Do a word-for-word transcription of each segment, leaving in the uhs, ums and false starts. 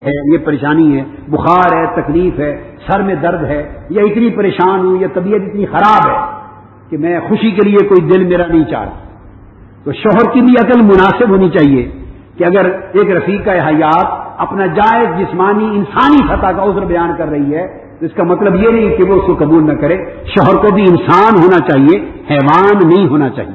ہے، یہ پریشانی ہے، بخار ہے، تکلیف ہے، سر میں درد ہے، یا اتنی پریشان ہوں، یا طبیعت اتنی خراب ہے کہ میں خوشی کے لیے کوئی دل میرا نہیں چاہ رہا، تو شوہر کی بھی عقل مناسب ہونی چاہیے کہ اگر ایک رفیق کا حیات اپنا جائز جسمانی انسانی سطح کا عذر بیان کر رہی ہے تو اس کا مطلب یہ نہیں کہ وہ اس کو قبول نہ کرے. شوہر کو بھی انسان ہونا چاہیے، حیوان نہیں ہونا چاہیے،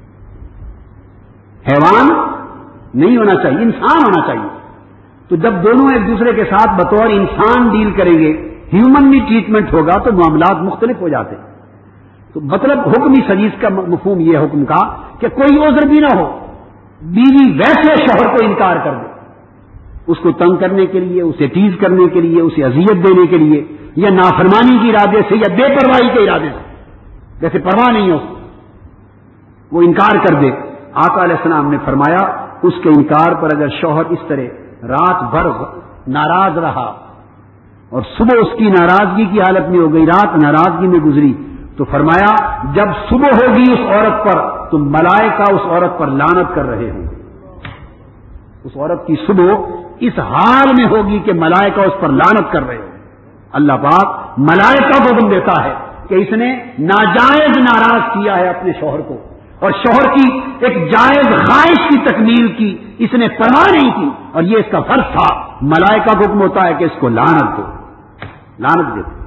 حیوان نہیں ہونا چاہیے، انسان ہونا چاہیے. تو جب دونوں ایک دوسرے کے ساتھ بطور انسان ڈیل کریں گے، ہیومنلی ٹریٹمنٹ ہوگا تو معاملات مختلف ہو جاتے. تو مطلب حکمی سلیس کا مفہوم یہ حکم کا کہ کوئی عذر بھی نہ ہو، بیوی ویسے شوہر کو انکار کر دے، اس کو تنگ کرنے کے لیے، اسے ٹیز کرنے کے لیے، اسے اذیت دینے کے لیے، یا نافرمانی کے ارادے سے یا بے پرواہی کے ارادے سے، جیسے پرواہ نہیں ہے اس کو، وہ انکار کر دے. آقا علیہ السلام نے فرمایا اس کے انکار پر اگر شوہر اس طرح رات بھر ناراض رہا اور صبح اس کی ناراضگی کی حالت میں ہو گئی، رات ناراضگی میں گزری، تو فرمایا جب صبح ہوگی اس عورت پر تو ملائکہ اس عورت پر لعنت کر رہے ہوں گے. اس عورت کی صبح اس حال میں ہوگی کہ ملائکہ اس پر لعنت کر رہے ہوں. اللہ پاک ملائکہ کو حکم دیتا ہے کہ اس نے ناجائز ناراض کیا ہے اپنے شوہر کو، اور شوہر کی ایک جائز خواہش کی تکمیل کی اس نے پرواہ نہیں کی، اور یہ اس کا فرض تھا. ملائکہ کو حکم ہوتا ہے کہ اس کو لعنت دو، لعنت دیتے.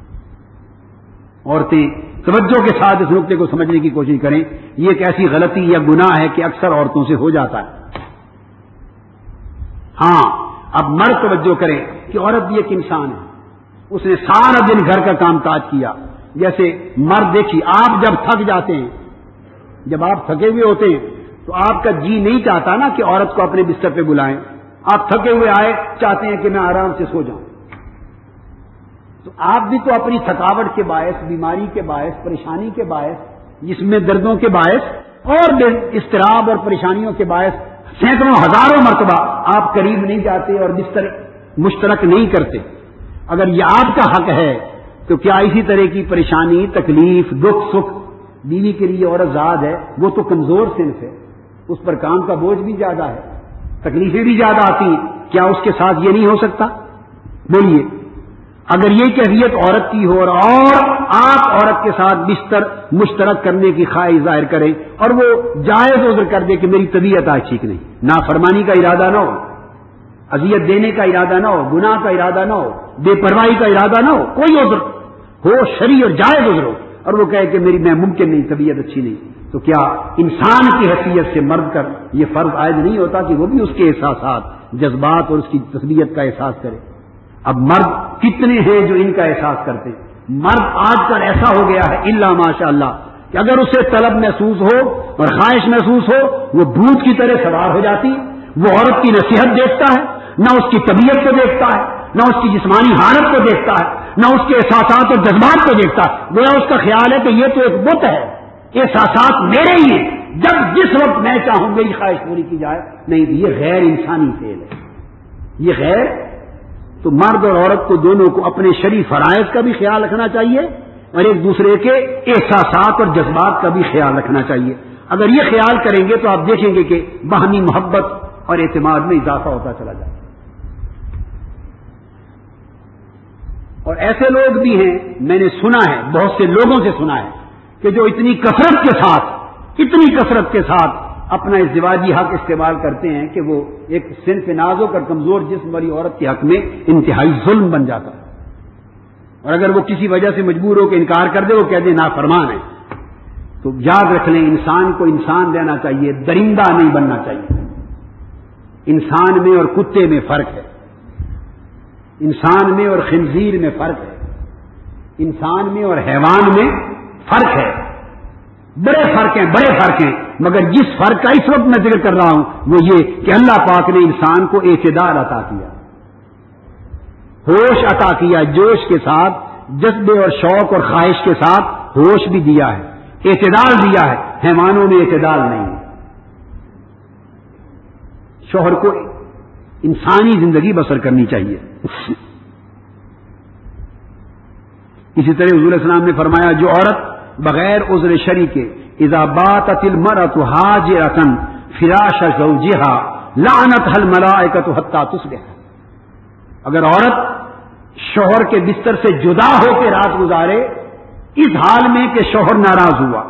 عورتیں توجہ کے ساتھ اس نقطے کو سمجھنے کی کوشش کریں، یہ ایک ایسی غلطی یا گناہ ہے کہ اکثر عورتوں سے ہو جاتا ہے. ہاں اب مرد توجہ کریں کہ عورت بھی ایک انسان ہے، اس نے سارا دن گھر کا کام کاج کیا. جیسے مرد دیکھیے، آپ جب تھک جاتے ہیں، جب آپ تھکے ہوئے ہوتے ہیں تو آپ کا جی نہیں چاہتا نا کہ عورت کو اپنے بستر پہ بلائیں. آپ تھکے ہوئے آئے، چاہتے ہیں کہ میں آرام سے سو جاؤں. تو آپ بھی تو اپنی تھکاوٹ کے باعث، بیماری کے باعث، پریشانی کے باعث، جس میں دردوں کے باعث اور اضطراب اور پریشانیوں کے باعث سینکڑوں ہزاروں مرتبہ آپ قریب نہیں جاتے اور بستر مشترک نہیں کرتے. اگر یہ آپ کا حق ہے تو کیا اسی طرح کی پریشانی، تکلیف، دکھ، سکھ بیوی کے لیے عورت ذات ہے، وہ تو کمزور صنف ہے، اس پر کام کا بوجھ بھی زیادہ ہے، تکلیفیں بھی زیادہ آتی ہیں، کیا اس کے ساتھ یہ نہیں ہو سکتا؟ بولیے. اگر یہ کیفیت عورت کی ہو اور آپ عورت کے ساتھ بستر مشترک کرنے کی خواہش ظاہر کریں اور وہ جائز عذر کر دے کہ میری طبیعت آج ٹھیک نہیں، نافرمانی کا ارادہ نہ ہو، اذیت دینے کا ارادہ نہ ہو، گناہ کا ارادہ نہ ہو، بے پرواہی کا ارادہ نہ ہو، کوئی عذر ہو، شرعی اور جائز عذر ہو، اور وہ کہے کہ میری میں ممکن نہیں، طبیعت اچھی نہیں، تو کیا انسان کی حیثیت سے مرد کر یہ فرض عائد نہیں ہوتا کہ وہ بھی اس کے احساسات، جذبات اور اس کی طبیعت کا احساس کرے؟ اب مرد کتنے ہیں جو ان کا احساس کرتے ہیں؟ مرد آج کل ایسا ہو گیا ہے الا ماشاء اللہ کہ اگر اسے طلب محسوس ہو اور خواہش محسوس ہو، وہ بھوت کی طرح سوار ہو جاتی. وہ عورت کی نصیحت دیکھتا ہے، نہ اس کی طبیعت کو دیکھتا ہے، نہ اس کی جسمانی حالت کو دیکھتا ہے، نہ اس کے احساسات اور جذبات کو دیکھتا ہے. گویا اس کا خیال ہے کہ یہ تو ایک بت ہے، احساسات میرے ہی ہیں، جب جس وقت میں چاہوں میری خواہش پوری کی جائے. نہیں، یہ غیر انسانی فعل ہے، یہ غیر. تو مرد اور عورت کو دونوں کو اپنے شرعی فرائض کا بھی خیال رکھنا چاہیے اور ایک دوسرے کے احساسات اور جذبات کا بھی خیال رکھنا چاہیے. اگر یہ خیال کریں گے تو آپ دیکھیں گے کہ باہمی محبت اور اعتماد میں اضافہ ہوتا چلا جائے. اور ایسے لوگ بھی ہیں، میں نے سنا ہے، بہت سے لوگوں سے سنا ہے کہ جو اتنی کثرت کے ساتھ اتنی کثرت کے ساتھ اپنا ازدواجی حق استعمال کرتے ہیں کہ وہ ایک صنف نازک اور کمزور جسم والی عورت کے حق میں انتہائی ظلم بن جاتا ہے. اور اگر وہ کسی وجہ سے مجبور ہو کے انکار کر دے، وہ کہہ دے نافرمان ہے. تو یاد رکھ لیں، انسان کو انسان رہنا چاہیے، درندہ نہیں بننا چاہیے. انسان میں اور کتے میں فرق ہے، انسان میں اور خنزیر میں فرق ہے، انسان میں اور حیوان میں فرق ہے. بڑے فرق ہیں، بڑے فرق ہیں. مگر جس فرق کا اس وقت میں ذکر کر رہا ہوں وہ یہ کہ اللہ پاک نے انسان کو اعتدال عطا کیا، ہوش عطا کیا، جوش کے ساتھ، جذبے اور شوق اور خواہش کے ساتھ ہوش بھی دیا ہے، اعتدال دیا ہے. حیوانوں میں اعتدال نہیں ہے. شوہر کو انسانی زندگی بسر کرنی چاہیے. اسی طرح حضور علیہ السلام نے فرمایا جو عورت بغیر عذر شرعی کے اذا باتت المرأة حاجرة فراش زوجها لعنتها الملائکۃ حتی تصبح، اگر عورت شوہر کے بستر سے جدا ہو کے رات گزارے اس حال میں کہ شوہر ناراض ہوا،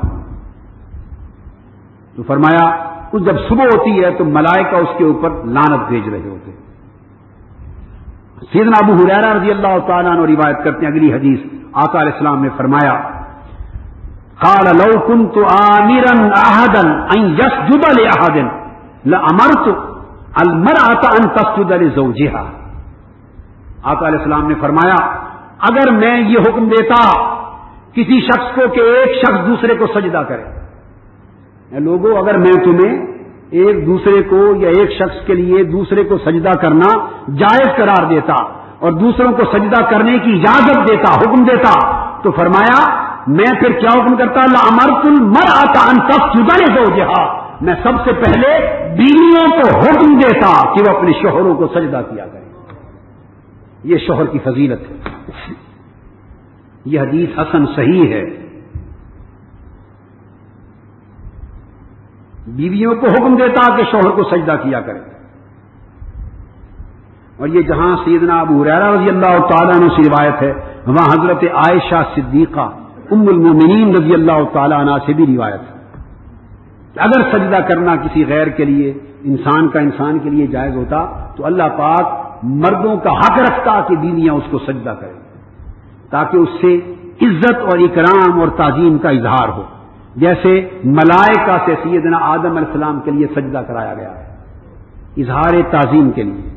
تو فرمایا اس جب صبح ہوتی ہے تو ملائکہ اس کے اوپر لعنت بھیج رہے ہوتے. سیدنا ابو ہریرہ رضی اللہ تعالیٰ عنہ روایت کرتے ہیں اگلی حدیث، آقا علیہ السلام نے فرمایا قال لو كنت آمرا احدا ان يسجد لاحد لامرت المرأة ان تسجد لزوجها. آقا علیہ السلام نے فرمایا اگر میں یہ حکم دیتا کسی شخص کو کہ ایک شخص دوسرے کو سجدہ کرے، اے لوگوں اگر میں تمہیں ایک دوسرے کو یا ایک شخص کے لیے دوسرے کو سجدہ کرنا جائز قرار دیتا اور دوسروں کو سجدہ کرنے کی اجازت دیتا، حکم دیتا، تو فرمایا میں پھر کیا حکم کرتا؟ لامرت المرأة ان تسجد لزوجها، میں سب سے پہلے بیویوں کو حکم دیتا کہ وہ اپنے شوہروں کو سجدہ کیا کریں. یہ شوہر کی فضیلت ہے. یہ حدیث حسن صحیح ہے. بیویوں کو حکم دیتا کہ شوہر کو سجدہ کیا کریں. اور یہ جہاں سیدنا ابو ہریرہ رضی اللہ تعالیٰ عنہ سے روایت ہے وہاں حضرت عائشہ صدیقہ ام المومنین رضی اللہ تعالیٰ عنہ سے بھی روایت ہے کہ اگر سجدہ کرنا کسی غیر کے لیے انسان کا انسان کے لیے جائز ہوتا تو اللہ پاک مردوں کا حق رکھتا کہ بیویاں اس کو سجدہ کریں تاکہ اس سے عزت اور اکرام اور تعظیم کا اظہار ہو، جیسے ملائکہ سے سیدنا آدم علیہ السلام کے لیے سجدہ کرایا گیا ہے اظہار تعظیم کے لیے.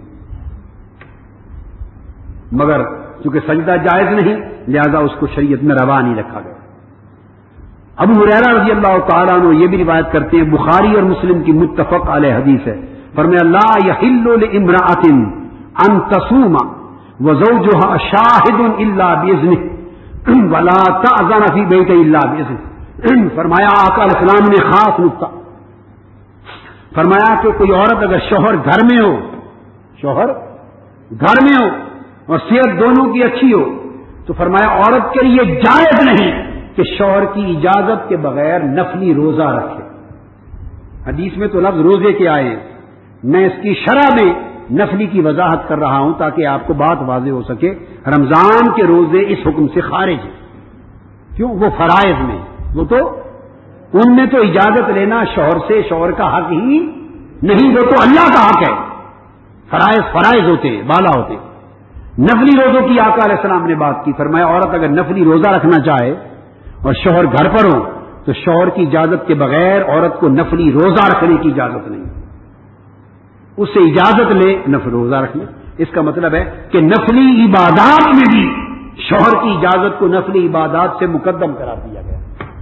مگر چونکہ سجدہ جائز نہیں لہذا اس کو شریعت میں روا نہیں رکھا گیا. ابو ہریرہ رضی اللہ تعالیٰ عنہ یہ بھی روایت کرتے ہیں، بخاری اور مسلم کی متفق علیہ حدیث ہے، فرمایا لا یحل لامرأۃ ان تصوم وزوجها شاہد الا باذنہ ولا تأذن فی بیت الا باذنہ. فرمایا آقا علیہ السلام نے خاص نکتہ فرمایا کہ کوئی عورت اگر شوہر گھر میں ہو شوہر گھر میں ہو اور صحت دونوں کی اچھی ہو تو فرمایا عورت کے لیے جائز نہیں کہ شوہر کی اجازت کے بغیر نفلی روزہ رکھے. حدیث میں تو لفظ روزے کے آئے، میں اس کی شرح میں نفلی کی وضاحت کر رہا ہوں تاکہ آپ کو بات واضح ہو سکے. رمضان کے روزے اس حکم سے خارج ہیں. کیوں؟ وہ فرائض میں، وہ تو ان میں تو اجازت لینا شوہر سے شوہر کا حق ہی نہیں، وہ تو اللہ کا حق ہے. فرائض فرائض ہوتے بالا ہوتے. نفلی روزوں کی آقا علیہ السلام نے بات کی، فرمایا عورت اگر نفلی روزہ رکھنا چاہے اور شوہر گھر پر ہو تو شوہر کی اجازت کے بغیر عورت کو نفلی روزہ رکھنے کی اجازت نہیں. اس سے اجازت لے نفل روزہ رکھ لے. اس کا مطلب ہے کہ نفلی عبادات میں بھی شوہر کی اجازت کو نفلی عبادات سے مقدم قرار دیا گیا.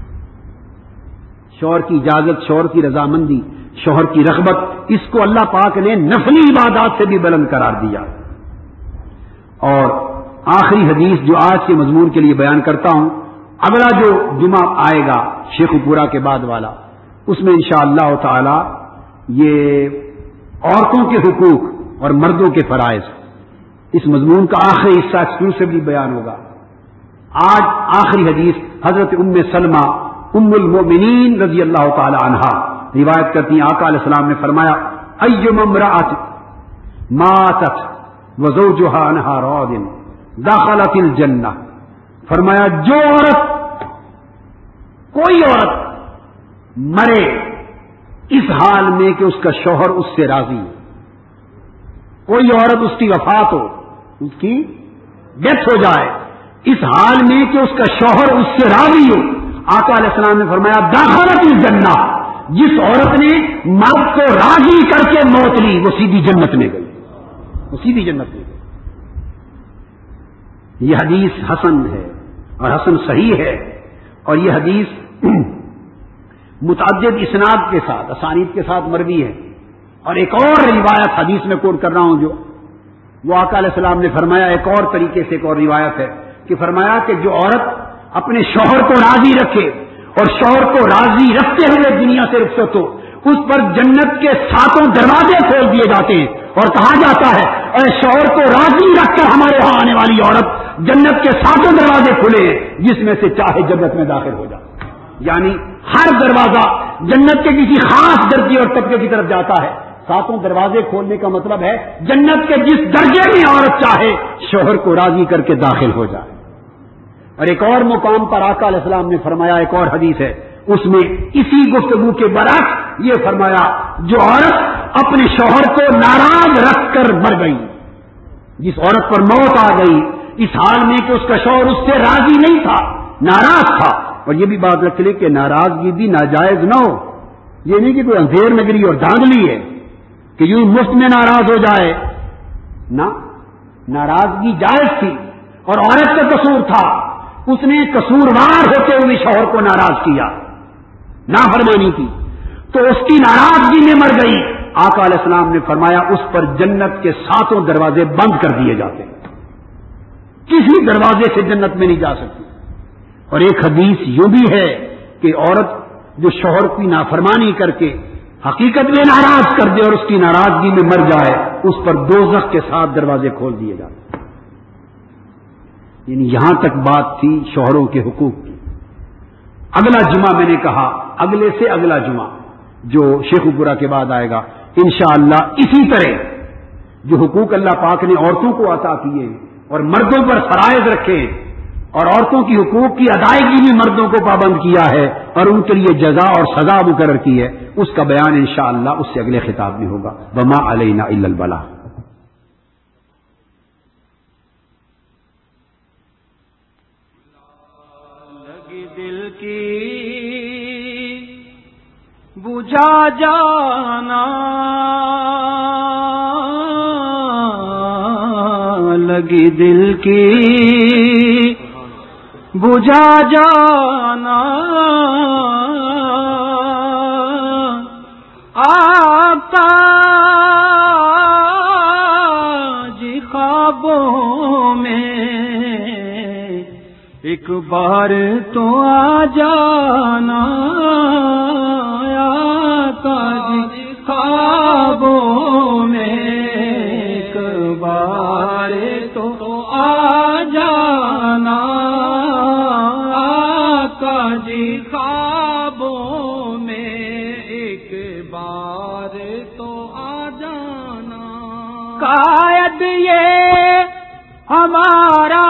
شوہر کی اجازت، شوہر کی رضامندی، شوہر کی رغبت، اس کو اللہ پاک نے نفلی عبادات سے بھی بلند قرار دیا. اور آخری حدیث جو آج کے مضمون کے لیے بیان کرتا ہوں، اگلا جو جمعہ آئے گا شیخ پورا کے بعد والا، اس میں انشاءاللہ تعالی یہ عورتوں کے حقوق اور مردوں کے فرائض، اس مضمون کا آخری حصہ ایکسکلوسیولی بیان ہوگا. آج آخری حدیث حضرت ام سلمہ ام المؤمنین رضی اللہ تعالی عنہا روایت کرتی ہیں، آقا علیہ السلام نے فرمایا ایما امرأۃ ماتت وزوجها عنها راض دخلت الجنہ. فرمایا جو عورت، کوئی عورت مرے اس حال میں کہ اس کا شوہر اس سے راضی ہو، کوئی عورت اس کی وفات ہو، اس کی ڈیتھ ہو جائے اس حال میں کہ اس کا شوہر اس سے راضی ہو، آقا علیہ السلام نے فرمایا داخلت الجنہ. جس عورت نے مرد کو راضی کر کے موت لی وہ سیدھی جنت میں گئی، وہ سیدھی جنت میں گئی. یہ حدیث حسن ہے اور حسن صحیح ہے، اور یہ حدیث متعدد اسناد کے ساتھ اسانید کے ساتھ مروی ہے. اور ایک اور روایت حدیث میں کوٹ کر رہا ہوں جو وہ آقا علیہ السلام نے فرمایا ایک اور طریقے سے ایک اور روایت ہے کہ فرمایا کہ جو عورت اپنے شوہر کو راضی رکھے اور شوہر کو راضی رکھتے ہوئے دنیا سے رخصت ہو، اس پر جنت کے ساتوں دروازے کھول دیے جاتے ہیں اور کہا جاتا ہے اے شوہر کو راضی رکھ کر ہمارے یہاں آنے والی عورت جنت کے ساتوں دروازے کھلے ہیں جس میں سے چاہے جنت میں داخل ہو جائے. یعنی ہر دروازہ جنت کے کسی خاص درجے اور طبقے کی طرف جاتا ہے. ساتوں دروازے کھولنے کا مطلب ہے جنت کے جس درجے میں عورت چاہے شوہر کو راضی کر کے داخل ہو جائے. اور ایک اور مقام پر آقا علیہ السلام نے فرمایا, ایک اور حدیث ہے اس میں اسی گفتگو کے برعکس یہ فرمایا, جو عورت اپنے شوہر کو ناراض رکھ کر مر گئی, جس عورت پر موت آ گئی اس حال میں کہ اس کا شوہر اس سے راضی نہیں تھا, ناراض تھا. اور یہ بھی بات رکھ لے کہ ناراضگی بھی ناجائز نہ ہو, یہ نہیں کہ کوئی اندھیر نگری اور دھاندلی ہے کہ یوں مفت میں ناراض ہو جائے نہ, ناراضگی جائز تھی اور عورت کا قصور تھا, اس نے قصوروار ہوتے ہوئے شوہر کو ناراض کیا, نافرمانی کی, تو اس کی ناراضگی میں مر گئی. آقا علیہ السلام نے فرمایا اس پر جنت کے ساتوں دروازے بند کر دیے جاتے, کسی دروازے سے جنت میں نہیں جا سکتی. اور ایک حدیث یوں بھی ہے کہ عورت جو شوہر کی نافرمانی کر کے حقیقت میں ناراض کر دے اور اس کی ناراضگی میں مر جائے, اس پر دوزخ کے ساتھ دروازے کھول دیے جاتے. یعنی یہاں تک بات تھی شوہروں کے حقوق کی. اگلا جمعہ میں نے کہا, اگلے سے اگلا جمعہ جو شیخ پورا کے بعد آئے گا انشاءاللہ اسی طرح جو حقوق اللہ پاک نے عورتوں کو عطا کیے اور مردوں پر فرائض رکھے اور عورتوں کی حقوق کی ادائیگی میں مردوں کو پابند کیا ہے اور ان کے لیے جزا اور سزا مقرر کی ہے, اس کا بیان انشاءاللہ اس سے اگلے خطاب میں ہوگا. وما علینا الا البلاغ. لگی دل کی بجھا جانا, لگی دل کی بجھا جانا, آقا جی خوابوں میں ایک بار تو آ جانا, آقا جی خوابوں میں ایک بار تو آ جانا, آقا جی خوابوں میں ایک بار تو آ جانا. قائد یہ ہمارا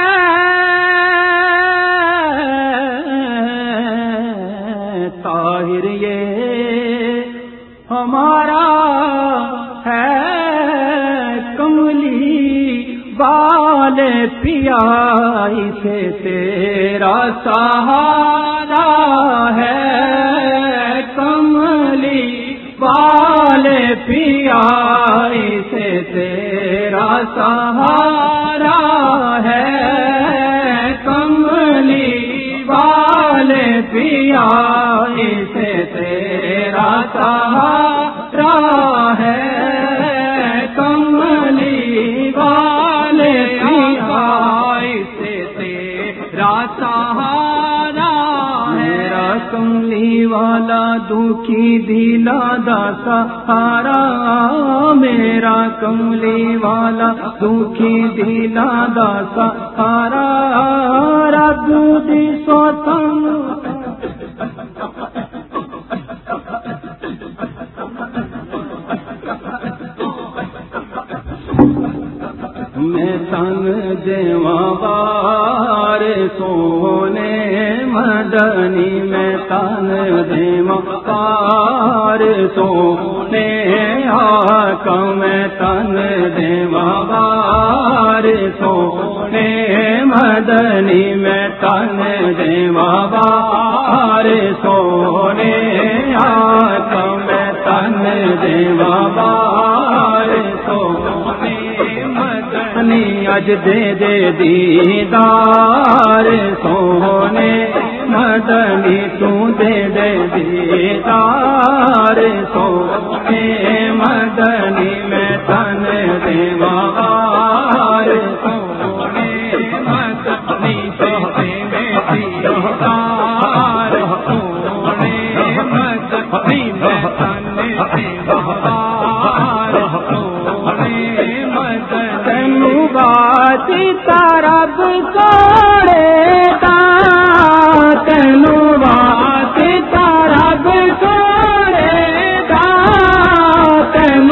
طاہر یہ ہمارا ہے, کملی والے پیا اسے تیرا سہارا ہے, کملی والے پیا اسے تیرا سہارا ہے, کملی والے پیا اسے تیرا سہارا ہے, کملی والے پیا اسے تیرا سہارا ہے. میرا کملی والا دکھی دلا دا سہارا, میرا کملی والا دکھی دلا دا سہارا, رب دی سوتن میں تن دیواں بار سونے مدنی, میں تن دیواں بار سونے آقا, میں تن دیواں بار سونے مدنی, میں تن دیواں بار سونے آقا, میں تن دیواں بار سونے مدنی, اج دے دے دیدار سونے مدنی, تو دے دے دیدار سونے مدنی, میں تن دیواں بار سونے مدنی, تو دے دے دیدار سونے مدنی, میں تن دیواں بار سونے مدنی. تینو بات ترب سوڑے دا, تینو بات ترب سوڑے دا, تینو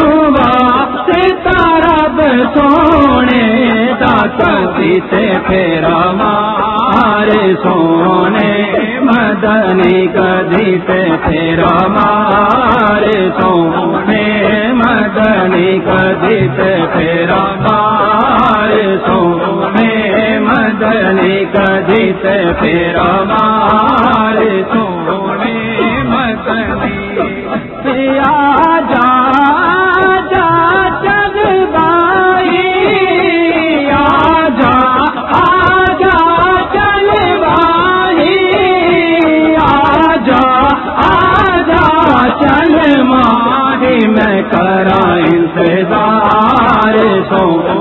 کبھی سے پھیرا مارے سونے مدنی کبھی سے پھیرا مارے سونے مدنی کبھی سے پھیرا مارے سونے مدنی کبھی سے پھیرا مارے سونے مدنی آجا جا چل بھائی آجا آجا چل بھائی آجا آجا چل ماہی میں کرا انتظار سو